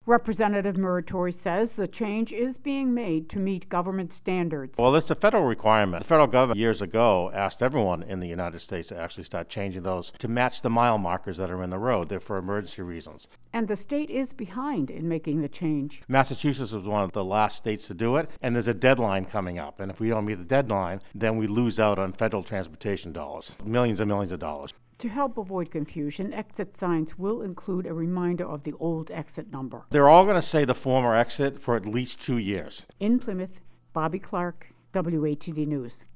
Representative Muratori says the change is being made to meet government standards. Well, it's a federal requirement. The federal government years ago asked everyone in the United States to actually start changing those to match the mile markers that are in the road. They're for emergency reasons. And the state is behind in making the change. Massachusetts was one of the last states to do it, and there's a deadline coming up. And if we don't meet the deadline, then we lose out on federal transportation dollars, millions and millions of dollars. To help avoid confusion, exit signs will include a reminder of the old exit number. They're all going to say the former exit for at least 2 years. In Plymouth, Bobby Clark, WATD News.